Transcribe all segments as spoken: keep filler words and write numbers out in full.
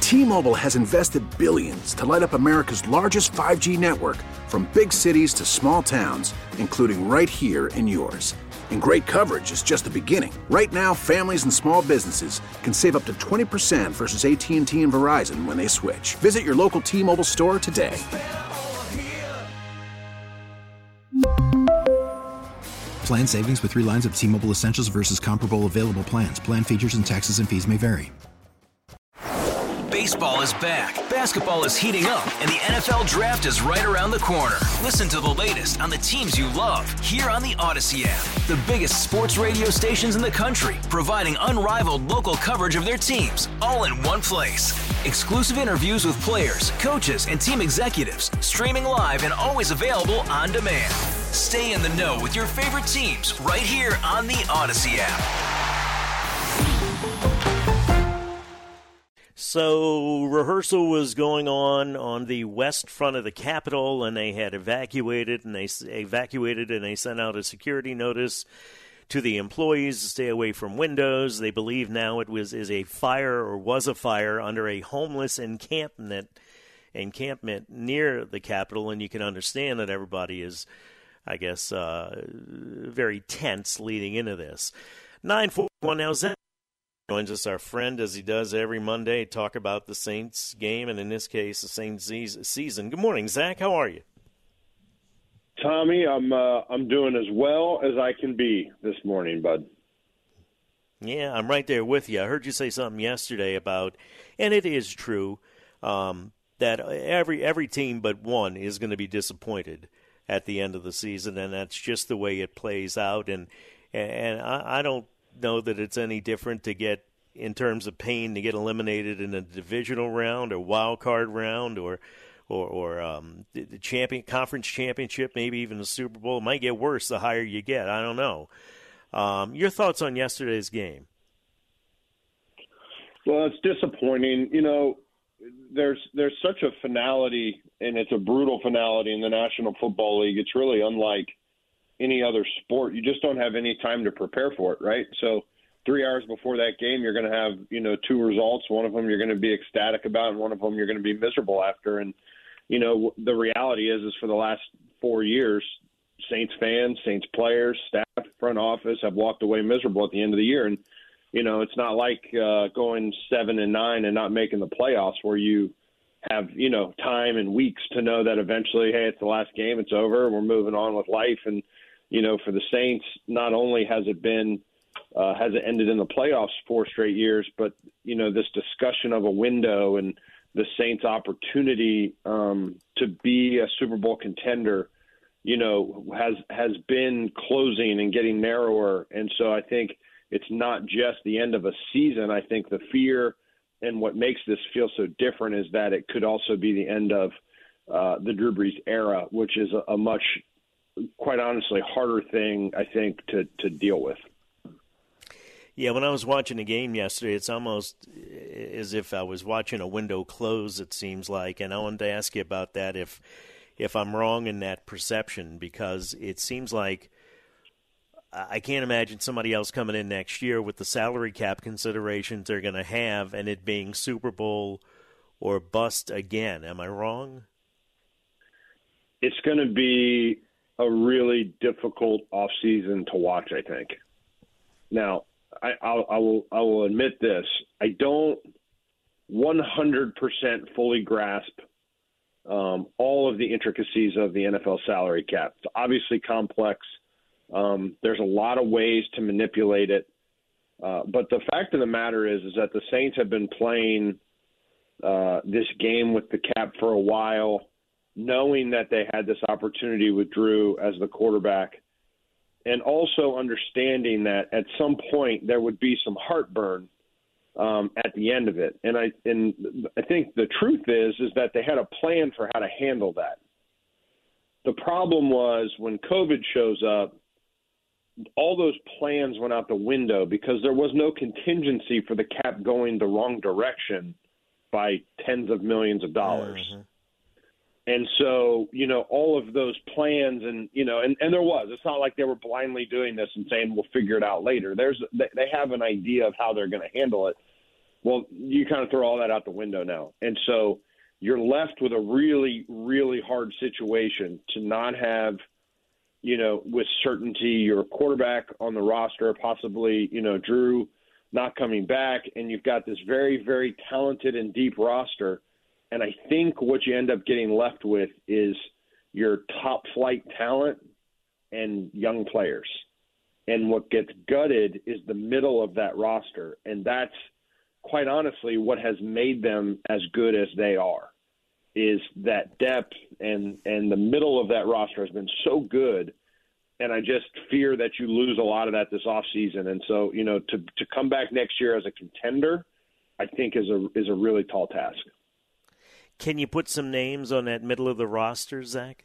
T-Mobile has invested billions to light up America's largest five G network, from big cities to small towns, including right here in yours. And great coverage is just the beginning. Right now, families and small businesses can save up to twenty percent versus A T and T and Verizon when they switch. Visit your local T-Mobile store today. Plan savings with three lines of T-Mobile Essentials versus comparable available plans. Plan features and taxes and fees may vary. Baseball is back, basketball is heating up, and the N F L Draft is right around the corner. Listen to the latest on the teams you love here on the Odyssey app. The biggest sports radio stations in the country, providing unrivaled local coverage of their teams, all in one place. Exclusive interviews with players, coaches, and team executives, streaming live and always available on demand. Stay in the know with your favorite teams right here on the Odyssey app. So rehearsal was going on on the west front of the Capitol, and they had evacuated, and they evacuated, and they sent out a security notice to the employees to stay away from windows. They believe now it was is a fire or was a fire under a homeless encampment encampment near the Capitol, and you can understand that everybody is, I guess, uh, very tense leading into this. nine forty-one now, Zach joins us, our friend, as he does every Monday, talk about the Saints game, and in this case, the Saints season. Good morning, Zach. How are you? Tommy, I'm uh, I'm doing as well as I can be this morning, bud. Yeah, I'm right there with you. I heard you say something yesterday about, and it is true, um, that every every team but one is going to be disappointed at the end of the season, and that's just the way it plays out. And and I, I don't know that it's any different to get, in terms of pain, to get eliminated in a divisional round or wild card round or or, or um, the, the champion conference championship, maybe even the Super Bowl. It might get worse the higher you get. I don't know. Um, your thoughts on yesterday's game? Well, it's disappointing. You know, there's there's such a finality, and it's a brutal finality in the National Football League. It's really unlike any other sport. You just don't have any time to prepare for it, right? So three hours before that game, you're going to have, you know, two results. One of them you're going to be ecstatic about, and one of them you're going to be miserable after. And, you know, the reality is, is for the last four years, Saints fans, Saints players, staff, front office have walked away miserable at the end of the year. And, you know, it's not like uh, going seven and nine and not making the playoffs where you have, you know, time and weeks to know that eventually, hey, it's the last game, it's over, we're moving on with life. And, you know, for the Saints, not only has it been, uh, has it ended in the playoffs four straight years, but, you know, this discussion of a window and the Saints' opportunity um, to be a Super Bowl contender, you know, has has been closing and getting narrower. And so I think it's not just the end of a season. I think the fear and what makes this feel so different is that it could also be the end of uh, the Drew Brees era, which is a, a much, quite honestly, harder thing, I think, to, to deal with. Yeah, when I was watching the game yesterday, it's almost as if I was watching a window close, it seems like. And I wanted to ask you about that, if if I'm wrong in that perception, because it seems like I can't imagine somebody else coming in next year with the salary cap considerations they're going to have and it being Super Bowl or bust again. Am I wrong? It's going to be a really difficult offseason to watch, I think. Now, I, I'll, I will I will admit this. I don't one hundred percent fully grasp um, all of the intricacies of the N F L salary cap. It's obviously complex. Um, there's a lot of ways to manipulate it. Uh, but the fact of the matter is, is that the Saints have been playing uh, this game with the cap for a while, knowing that they had this opportunity with Drew as the quarterback, and also understanding that at some point there would be some heartburn um, at the end of it. And I and I think the truth is is that they had a plan for how to handle that. The problem was when COVID shows up, all those plans went out the window because there was no contingency for the cap going the wrong direction by tens of millions of dollars. Mm-hmm. And so, you know, all of those plans and, you know, and, and there was, it's not like they were blindly doing this and saying, we'll figure it out later. There's, they have an idea of how they're going to handle it. Well, you kind of throw all that out the window now. And so you're left with a really, really hard situation to not have, you know, with certainty your quarterback on the roster, possibly, you know, Drew not coming back, and you've got this very, very talented and deep roster. And I think what you end up getting left with is your top flight talent and young players. And what gets gutted is the middle of that roster. And that's quite honestly what has made them as good as they are, is that depth, and, and the middle of that roster has been so good. And I just fear that you lose a lot of that this offseason. And so, you know, to, to come back next year as a contender, I think is a, is a really tall task. Can you put some names on that middle of the roster, Zach?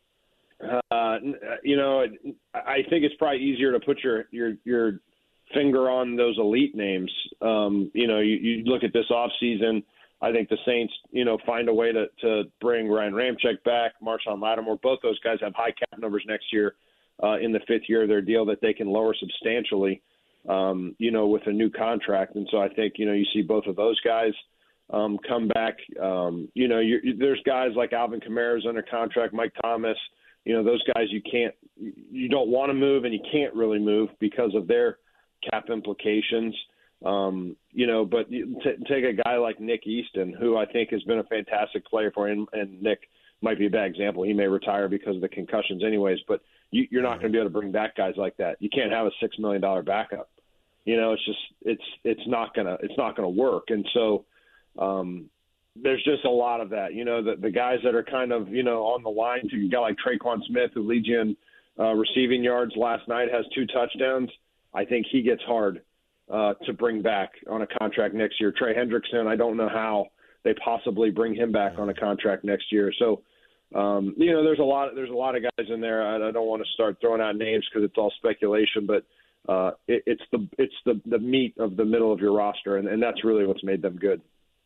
Uh, you know, I think it's probably easier to put your, your, your finger on those elite names. Um, you know, you, you look at this offseason, I think the Saints, you know, find a way to, to bring Ryan Ramczyk back, Marshawn Lattimore. Both those guys have high cap numbers next year uh, in the fifth year of their deal that they can lower substantially, um, you know, with a new contract. And so I think, you know, you see both of those guys um, come back. Um, you know, you're, there's guys like Alvin Kamara's under contract, Mike Thomas. You know, those guys you can't, you don't want to move, and you can't really move because of their cap implications. Um, you know, but t- take a guy like Nick Easton, who I think has been a fantastic player for him, and Nick might be a bad example. He may retire because of the concussions anyways, but you, you're not going to be able to bring back guys like that. You can't have a six million dollars backup. You know, it's just, it's, it's not going to, it's not going to work. And so, um, there's just a lot of that, you know, the, the guys that are kind of, you know, on the line. To a guy like Traquan Smith, who leads you in uh, receiving yards last night, has two touchdowns. I think he gets hard uh, to bring back on a contract next year. Trey Hendrickson, I don't know how they possibly bring him back on a contract next year. So, um, you know, there's a lot, there's a lot of guys in there. I, I don't want to start throwing out names because it's all speculation, but uh, it, it's the, it's the, the meat of the middle of your roster. And, and that's really what's made them good.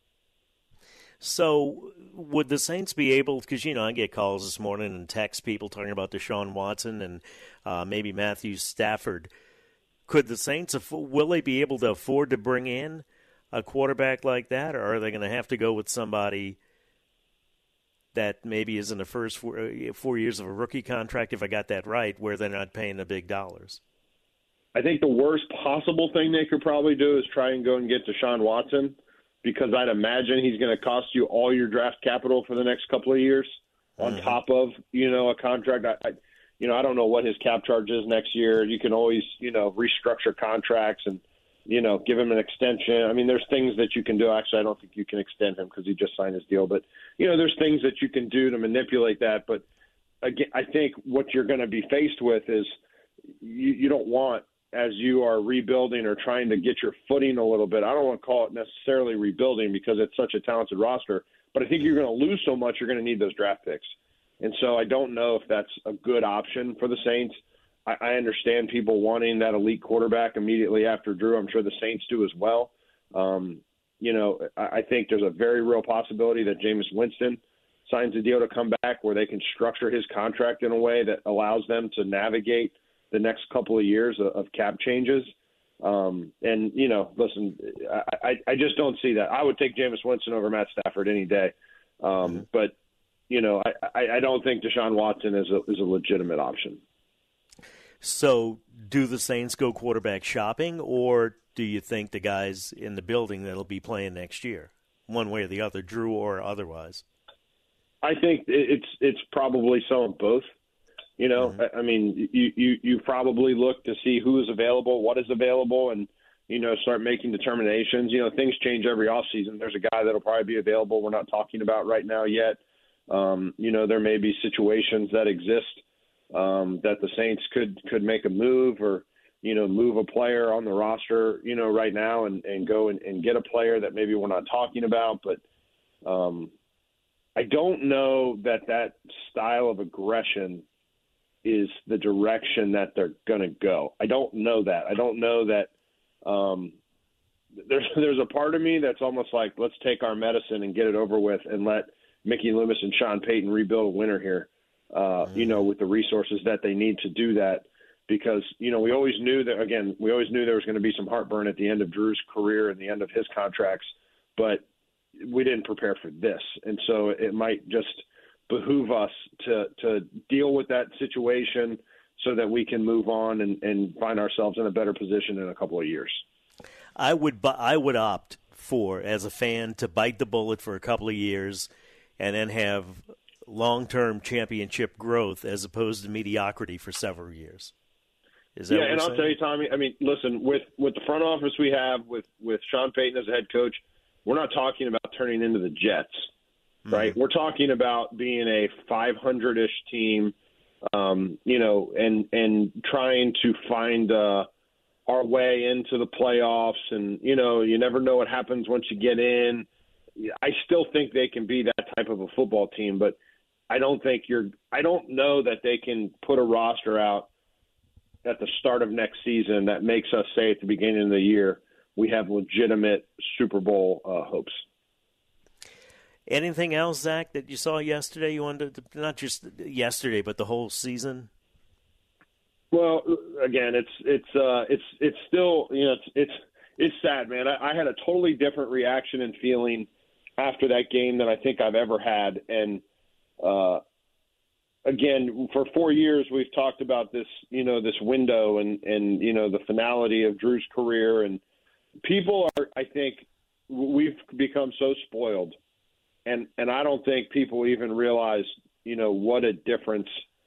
So would the Saints be able, because, you know, I get calls this morning and text people talking about Deshaun Watson and uh, maybe Matthew Stafford. Could the Saints, will they be able to afford to bring in a quarterback like that, or are they going to have to go with somebody that maybe is in the first four, four years of a rookie contract, if I got that right, where they're not paying the big dollars? I think the worst possible thing they could probably do is try and go and get Deshaun Watson, because I'd imagine he's going to cost you all your draft capital for the next couple of years on mm-hmm. top of, you know, a contract. I, I, you know, I don't know what his cap charge is next year. You can always, you know, restructure contracts and, you know, give him an extension. I mean, there's things that you can do. Actually, I don't think you can extend him because he just signed his deal. But, you know, there's things that you can do to manipulate that. But, again, I think what you're going to be faced with is you, you don't want, as you are rebuilding or trying to get your footing a little bit, I don't want to call it necessarily rebuilding because it's such a talented roster, but I think you're going to lose so much, you're going to need those draft picks. And so I don't know if that's a good option for the Saints. I, I understand people wanting that elite quarterback immediately after Drew. I'm sure the Saints do as well. Um, you know, I, I think there's a very real possibility that Jameis Winston signs a deal to come back where they can structure his contract in a way that allows them to navigate the next couple of years of, of cap changes. Um, and, you know, listen, I, I, I just don't see that. I would take Jameis Winston over Matt Stafford any day. Um, mm-hmm. But, you know, I, I, I don't think Deshaun Watson is a, is a legitimate option. So do the Saints go quarterback shopping, or do you think the guys in the building that'll be playing next year, one way or the other, Drew or otherwise? I think it's it's probably some of both. You know, mm-hmm. I mean, you, you, you probably look to see who is available, what is available, and, you know, start making determinations. You know, things change every offseason. There's a guy that'll probably be available we're not talking about right now yet. Um, you know, there may be situations that exist um, that the Saints could, could make a move or, you know, move a player on the roster, you know, right now and, and go and, and get a player that maybe we're not talking about. But um, I don't know that that style of aggression is the direction that they're going to go. I don't know that. I don't know that um, there's there's a part of me that's almost like, let's take our medicine and get it over with and let Mickey Loomis and Sean Payton rebuild a winner here, uh, mm-hmm. you know, with the resources that they need to do that. because, you know, we always knew that, again, we always knew there was going to be some heartburn at the end of Drew's career and the end of his contracts, but we didn't prepare for this. And so it might just behoove us to, to deal with that situation so that we can move on and, and find ourselves in a better position in a couple of years. I would, I would opt for, as a fan, to bite the bullet for a couple of years and then have long-term championship growth as opposed to mediocrity for several years. Is that yeah, what and you're I'll saying? tell you, Tommy, I mean, listen, with, with the front office we have, with, with Sean Payton as a head coach, we're not talking about turning into the Jets, mm-hmm. right? We're talking about being a five hundred-ish team, um, you know, and, and trying to find uh, our way into the playoffs. And, you know, you never know what happens once you get in. I still think they can be that type of a football team, but I don't think you're – I don't know that they can put a roster out at the start of next season that makes us say at the beginning of the year we have legitimate Super Bowl uh, hopes. Anything else, Zach, that you saw yesterday? You wanted to, not just yesterday, but the whole season? Well, again, it's it's uh, it's it's still, you know, it's it's, it's sad, man. I, I had a totally different reaction and feeling after that game than I think I've ever had, and uh, again, for four years we've talked about this, you know, this window and and you know the finality of Drew's career, and people are, I think, we've become so spoiled, and and I don't think people even realize, you know, what a difference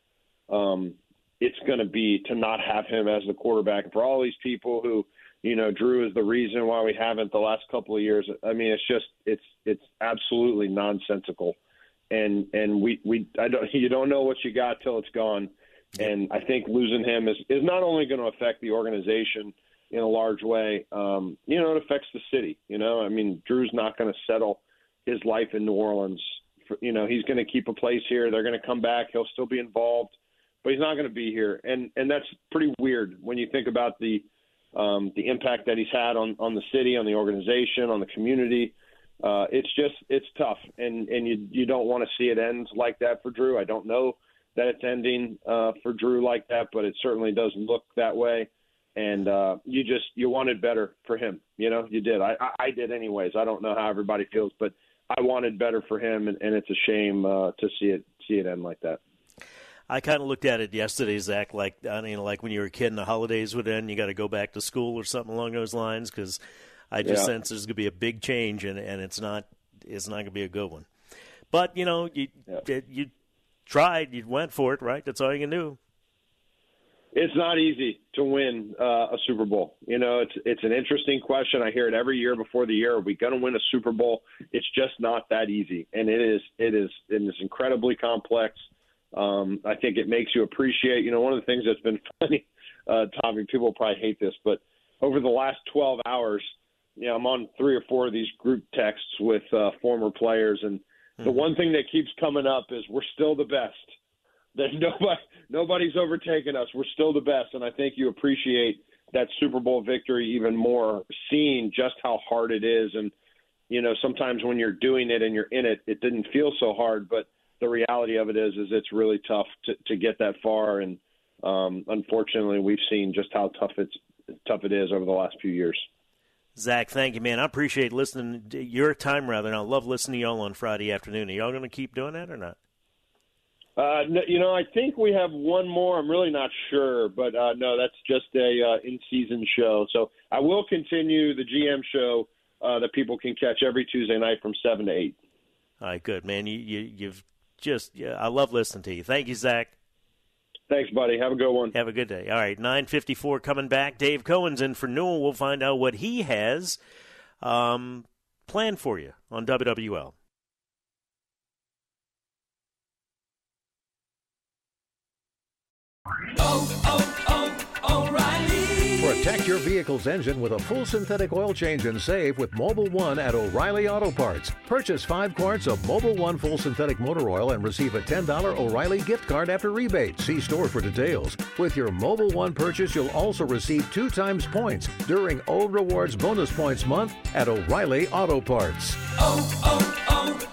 um, it's going to be to not have him as the quarterback. For all these people who, you know, Drew is the reason why we haven't the last couple of years. I mean, it's just it's it's absolutely nonsensical, and and we we I don't you don't know what you got till it's gone, and I think losing him is is not only going to affect the organization in a large way, um, you know, it affects the city. You know, I mean, Drew's not going to settle his life in New Orleans. For, you know, he's going to keep a place here. They're going to come back. He'll still be involved, but he's not going to be here. And and that's pretty weird when you think about the um, the impact that he's had on, on the city, on the organization, on the community. Uh, it's just it's tough, and and you you don't want to see it end like that for Drew. I don't know that it's ending uh, for Drew like that, but it certainly doesn't look that way. And uh, you just you wanted better for him, you know. You did. I, I, I did, anyways. I don't know how everybody feels, but I wanted better for him, and, and it's a shame uh, to see it see it end like that. I kind of looked at it yesterday, Zach, like I mean, like when you were a kid and the holidays would end, you got to go back to school or something along those lines, because I just yeah. sense there's going to be a big change, and, and it's not it's not going to be a good one. But you know, you yeah. you tried, you went for it, right? That's all you can do. It's not easy to win uh, a Super Bowl. You know, it's it's an interesting question. I hear it every year before the year. Are we going to win a Super Bowl? It's just not that easy, and it is it is it is incredibly complex. Um, I think it makes you appreciate. You know, one of the things that's been funny, uh, Tommy, people will probably hate this, but over the last twelve hours, you know, I'm on three or four of these group texts with uh, former players, and mm-hmm. the one thing that keeps coming up is we're still the best. That nobody, nobody's overtaken us. We're still the best, and I think you appreciate that Super Bowl victory even more, seeing just how hard it is. And, you know, sometimes when you're doing it and you're in it, it didn't feel so hard, but the reality of it is is it's really tough to, to get that far. And um, unfortunately, we've seen just how tough it's tough it is over the last few years. Zach, thank you, man. I appreciate listening to your time, rather, and I love listening to y'all on Friday afternoon. Are y'all going to keep doing that or not? Uh, you know, I think we have one more. I'm really not sure, but uh, no, that's just a uh, in-season show. So I will continue the G M show uh, that people can catch every Tuesday night from seven to eight. All right, good, man. You, you, you've just yeah, I love listening to you. Thank you, Zach. Thanks, buddy. Have a good one. Have a good day. All right, nine fifty-four coming back. Dave Cohen's in for Newell. We'll find out what he has um, planned for you on W W L. Oh, oh, oh, O'Reilly. Protect your vehicle's engine with a full synthetic oil change and save with Mobil one at O'Reilly Auto Parts. Purchase five quarts of Mobil one full synthetic motor oil and receive a ten dollars O'Reilly gift card after rebate. See store for details. With your Mobil one purchase, you'll also receive two times points during O Rewards Bonus Points Month at O'Reilly Auto Parts. Oh,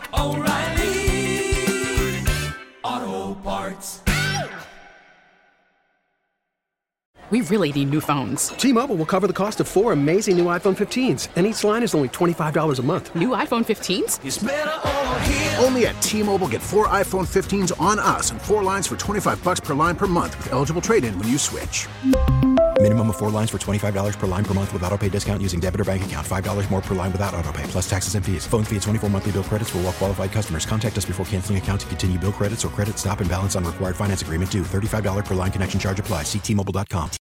oh, oh, O'Reilly Auto Parts. We really need new phones. T-Mobile will cover the cost of four amazing new iPhone fifteens, and each line is only twenty-five dollars a month. New iPhone fifteens? It's better over here. Only at T-Mobile, get four iPhone fifteens on us and four lines for twenty-five bucks per line per month with eligible trade-in when you switch. Minimum of four lines for twenty-five dollars per line per month with autopay discount using debit or bank account. five dollars more per line without autopay, plus taxes and fees. Phone fee at twenty-four monthly bill credits for well-qualified customers. Contact us before canceling account to continue bill credits or credit stop and balance on required finance agreement due. thirty-five dollars per line connection charge applies. See T Mobile dot com.